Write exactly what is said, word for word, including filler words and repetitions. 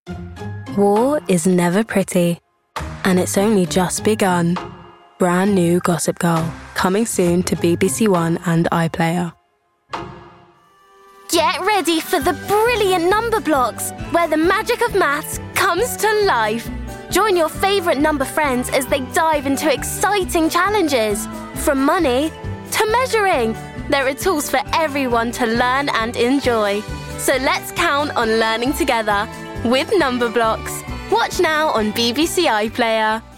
War is never pretty, and it's only just begun. Brand new Gossip Girl, coming soon to B B C One and iPlayer. Get ready for the brilliant number blocks, where the magic of maths comes to life. Join your favourite number friends as they dive into exciting challenges. From money to measuring, there are tools for everyone to learn and enjoy. So let's count on learning together with Number Blocks. Watch now on B B C iPlayer.